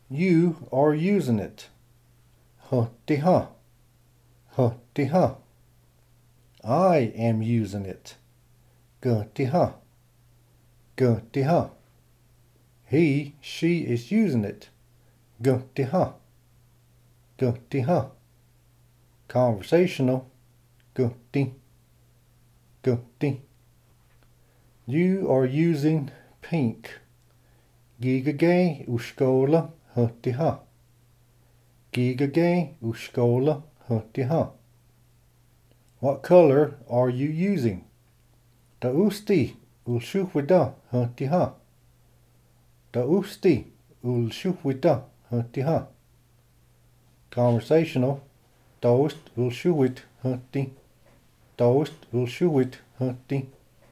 You are using it. Huh-de-huh. Huh-de-huh. I am using it. Guh-de-huh. Guh-de-huh. He, she is using it. Guh-de-huh. Guh-de-huh. Conversational. Guh-de. Guh-de. You are using pink. Gigagay ushkola huh-de-huh. Gigagay ushkola huh-de-huh. What color are you using? Da usti ulshuhwida huh-de-huh. Da usti ulshuhwida huh-de-huh. Conversational. Daost ulshuhwit huh-de. Daost ulshuhwit huh-de.